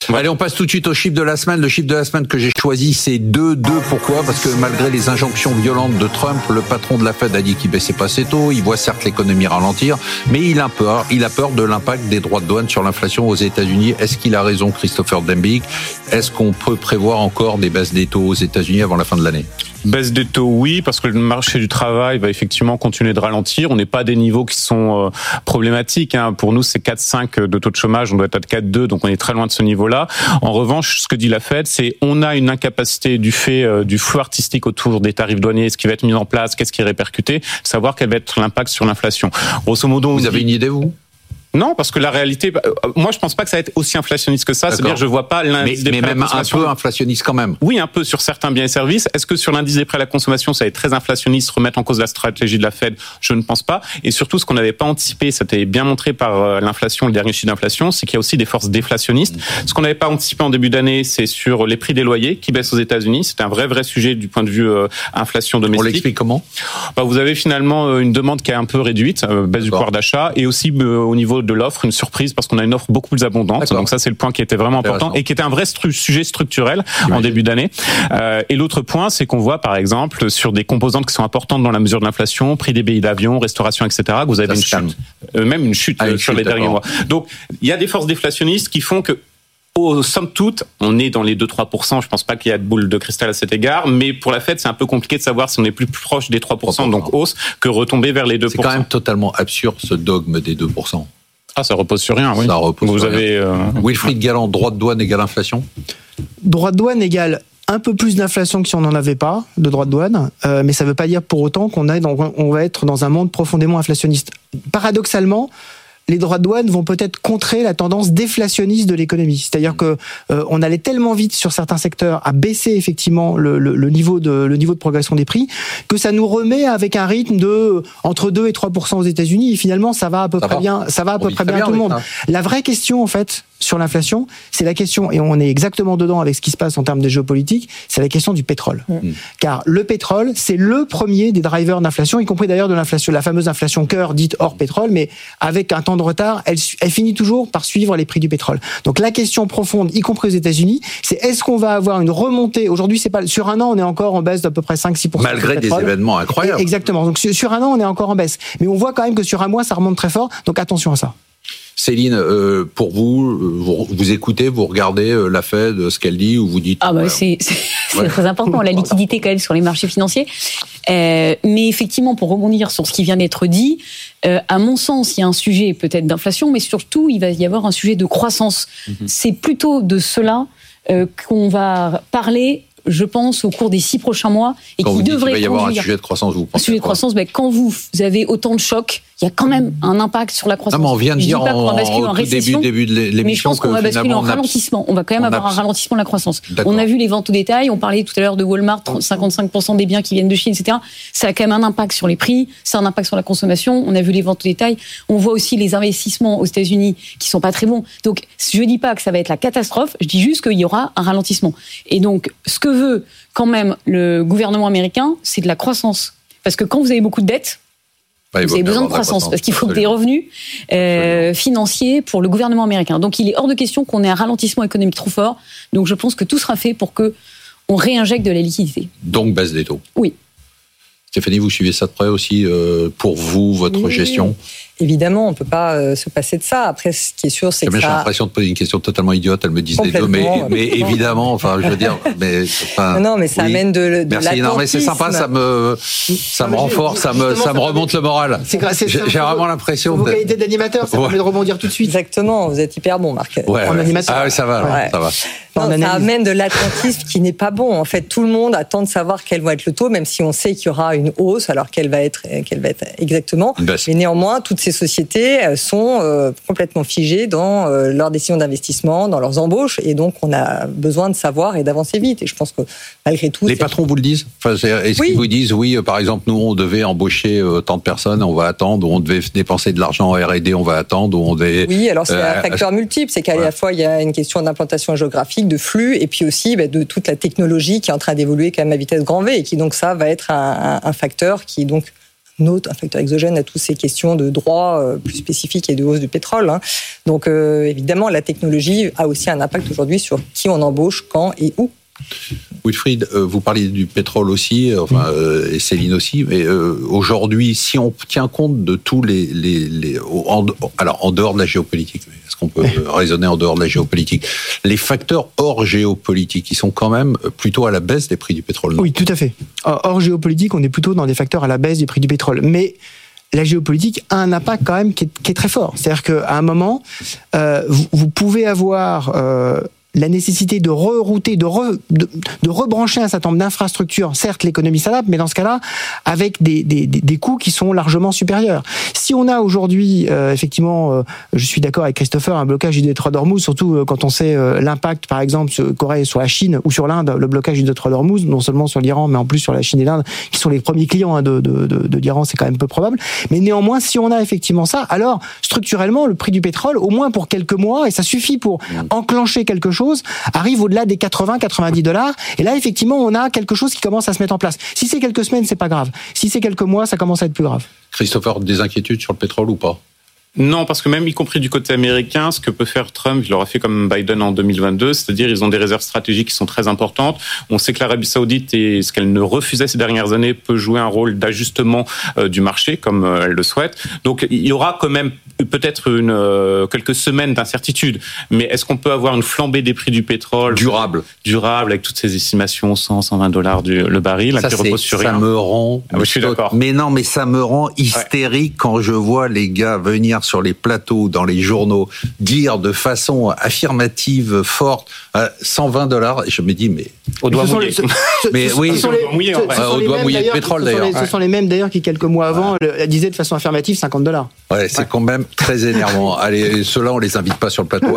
Ouais. Allez, on passe tout de suite au chiffre de la semaine. Le chiffre de la semaine que j'ai choisi, c'est 2. Pourquoi ? Parce que malgré les injonctions violentes de Trump, le patron de la Fed a dit qu'il baissait pas ses taux. Il voit certes l'économie ralentir, mais il a peur de l'impact des droits de douane sur l'inflation aux États-Unis. Est-ce qu'il a raison, Christopher Dembig ? Est-ce qu'on peut prévoir encore des baisses des taux aux États-Unis avant la fin de l'année ? Baisse des taux, oui, parce que le marché du travail va effectivement continuer de ralentir. On n'est pas à des niveaux qui sont problématiques. Pour nous, c'est 4,5 de taux de chômage. On doit être à 4,2, donc on est très loin de ce niveau-là. En revanche, ce que dit la Fed, c'est on a une incapacité du fait du flou artistique autour des tarifs douaniers, ce qui va être mis en place, qu'est-ce qui est répercuté, savoir quel va être l'impact sur l'inflation. Grosso modo, vous avez une idée, vous ? Non, parce que la réalité, moi je pense pas que ça va être aussi inflationniste que ça. D'accord. C'est-à-dire, je vois pas l'indice des prix à la consommation. Mais même un peu inflationniste quand même. Oui, un peu sur certains biens et services. Est-ce que sur l'indice des prix à la consommation, ça va être très inflationniste, remettre en cause la stratégie de la Fed ? Je ne pense pas. Et surtout, ce qu'on n'avait pas anticipé, ça a été bien montré par l'inflation, le dernier chiffre d'inflation, c'est qu'il y a aussi des forces déflationnistes. Ce qu'on n'avait pas anticipé en début d'année, c'est sur les prix des loyers qui baissent aux États-Unis. C'est un vrai sujet du point de vue inflation domestique. On l'explique comment ? Vous avez finalement une demande qui est un peu réduite, baisse du pouvoir d'achat, et aussi au niveau de l'offre, une surprise parce qu'on a une offre beaucoup plus abondante. D'accord. Donc ça, c'est le point qui était vraiment important et qui était un vrai sujet structurel en début d'année. Et l'autre point, c'est qu'on voit, par exemple, sur des composantes qui sont importantes dans la mesure de l'inflation, prix des billets d'avion, restauration, etc., que vous avez une chute, même une chute sur les derniers mois. Donc, il y a des forces déflationnistes qui font que, somme toute, on est dans les 2-3%. Je pense pas qu'il y a de boule de cristal à cet égard, mais pour la Fed, c'est un peu compliqué de savoir si on est plus proche des 3%, donc hausse, que retomber vers les 2%. C'est quand même totalement absurde, ce dogme des 2%. Ça repose sur rien, oui. Ça repose vous sur avez rien. Wilfried Galland, droit de douane égale inflation ? Droit de douane égale un peu plus d'inflation que si on n'en avait pas de droit de douane, mais ça ne veut pas dire pour autant qu'on va être dans un monde profondément inflationniste. Paradoxalement, les droits de douane vont peut-être contrer la tendance déflationniste de l'économie. C'est-à-dire que on allait tellement vite sur certains secteurs à baisser effectivement le niveau de progression des prix que ça nous remet avec un rythme de entre 2 et 3% aux États-Unis. Et finalement, ça va à peu près bien. Ça va à peu près bien tout le monde. La vraie question, en fait, sur l'inflation, c'est la question, et on est exactement dedans avec ce qui se passe en termes de géopolitique, c'est la question du pétrole. Car le pétrole, c'est le premier des drivers d'inflation, y compris d'ailleurs de l'inflation, la fameuse inflation cœur dite hors pétrole, mais avec un temps de retard, elle finit toujours par suivre les prix du pétrole. Donc la question profonde, y compris aux États-Unis, c'est est-ce qu'on va avoir une remontée ? Aujourd'hui, c'est pas sur un an, on est encore en baisse d'à peu près 5-6%. Malgré des événements incroyables. Exactement. Donc sur un an, on est encore en baisse. Mais on voit quand même que sur un mois, ça remonte très fort. Donc attention à ça. Céline, pour vous écoutez, vous regardez la Fed, ce qu'elle dit, ou vous dites... C'est très important, la liquidité quand même sur les marchés financiers. Mais effectivement, pour rebondir sur ce qui vient d'être dit, à mon sens, il y a un sujet peut-être d'inflation, mais surtout, il va y avoir un sujet de croissance. C'est plutôt de cela qu'on va parler, je pense, au cours des 6 prochains mois. Et quand qui vous dites devrait qu'il va y avoir un sujet de croissance, vous pensez un sujet de croissance, quand vous avez autant de chocs, il y a quand même un impact sur la croissance. Non, mais on vient de dire en début de l'émission, mais je pense qu'on va basculer en ralentissement. On va quand même avoir un ralentissement de la croissance. D'accord. On a vu les ventes au détail, on parlait tout à l'heure de Walmart, 55% des biens qui viennent de Chine, etc. Ça a quand même un impact sur les prix, ça a un impact sur la consommation. On a vu les ventes au détail. On voit aussi les investissements aux États-Unis qui sont pas très bons. Donc, je dis pas que ça va être la catastrophe, je dis juste qu'il y aura un ralentissement. Et donc, ce que veut quand même le gouvernement américain, c'est de la croissance. Parce que quand vous avez beaucoup de dettes, vous avez besoin de croissance, parce qu'il faut des revenus financiers pour le gouvernement américain. Donc il est hors de question qu'on ait un ralentissement économique trop fort. Donc je pense que tout sera fait pour qu'on réinjecte de la liquidité. Donc baisse des taux. Oui. Stéphanie, vous suivez ça de près aussi pour vous, votre gestion ? Évidemment, on ne peut pas se passer de ça. Après, ce qui est sûr, c'est que j'ai l'impression de poser une question totalement idiote. Elle me disent les deux, mais évidemment, enfin, je veux dire, mais non, mais ça amène de merci, non, mais c'est sympa, ça me renforce, ça me remonte le moral. J'ai vraiment l'impression. Vos qualités d'animateur, ça permet de rebondir tout de suite. Exactement, vous êtes hyper bon, Marc. En animateur. Ah oui, ça va, ça va. Non, ça amène de l'attentisme qui n'est pas bon. En fait, tout le monde attend de savoir quel va être le taux, même si on sait qu'il y aura une hausse, alors quelle va être exactement. Mais néanmoins, toutes ces sociétés sont complètement figées dans leurs décisions d'investissement, dans leurs embauches, et donc on a besoin de savoir et d'avancer vite. Et je pense que malgré tout, les patrons vous le disent. Est-ce qu'ils vous disent oui, par exemple, nous on devait embaucher tant de personnes, on va attendre, ou on devait dépenser de l'argent en R&D, on va attendre, ou on devait. Oui, alors c'est un facteur multiple, c'est qu'à la fois il y a une question d'implantation géographique, de flux, et puis aussi de toute la technologie qui est en train d'évoluer quand même à vitesse grand V, et qui donc ça va être un facteur qui donc un facteur exogène à toutes ces questions de droit plus spécifiques et de hausse du pétrole. Donc évidemment, la technologie a aussi un impact aujourd'hui sur qui on embauche, quand et où. Wilfried, vous parliez du pétrole aussi, et Céline aussi, mais aujourd'hui, si on tient compte de tous alors en dehors de la géopolitique, est-ce qu'on peut raisonner en dehors de la géopolitique, les facteurs hors géopolitique, ils sont quand même plutôt à la baisse des prix du pétrole, non ? Oui, tout à fait. Hors géopolitique, on est plutôt dans des facteurs à la baisse du prix du pétrole, mais la géopolitique a un impact quand même qui est très fort. C'est-à-dire qu'à un moment, vous pouvez avoir la nécessité de rerouter, de rebrancher un certain nombre d'infrastructures. Certes, l'économie s'adapte, mais dans ce cas-là, avec des coûts qui sont largement supérieurs. Si on a aujourd'hui, effectivement, je suis d'accord avec Christopher, un blocage du détroit d'Ormuz, surtout quand on sait l'impact, par exemple, qu'aurait sur la Chine ou sur l'Inde, le blocage du détroit d'Ormuz, non seulement sur l'Iran, mais en plus sur la Chine et l'Inde, qui sont les premiers clients de l'Iran, c'est quand même peu probable. Mais néanmoins, si on a effectivement ça, alors, structurellement, le prix du pétrole, au moins pour quelques mois, et ça suffit pour enclencher quelque chose, arrive au-delà des $80-90. Et là, effectivement, on a quelque chose qui commence à se mettre en place. Si c'est quelques semaines, c'est pas grave. Si c'est quelques mois, ça commence à être plus grave. Christopher, des inquiétudes sur le pétrole ou pas ? Non, parce que même y compris du côté américain, ce que peut faire Trump, il l'aura fait comme Biden en 2022, c'est-à-dire ils ont des réserves stratégiques qui sont très importantes. On sait que l'Arabie Saoudite, et ce qu'elle ne refusait ces dernières années, peut jouer un rôle d'ajustement du marché, comme elle le souhaite. Donc il y aura quand même peut-être quelques semaines d'incertitude. Mais est-ce qu'on peut avoir une flambée des prix du pétrole durable, avec toutes ces estimations, $100-120 le baril, ça, qui repose sur rien. Ça me rend... je suis d'accord. Mais non, mais ça me rend hystérique quand je vois les gars venir sur les plateaux, dans les journaux, dire de façon affirmative, forte, $120, et je me dis, mais... Au doigt mouillé. Mais oui, au doigt mouillé de pétrole, d'ailleurs. Ce sont les mêmes, d'ailleurs, qui, quelques mois avant, disaient de façon affirmative $50. Ouais, c'est quand même très énervant. Allez, ceux-là, on les invite pas sur le plateau.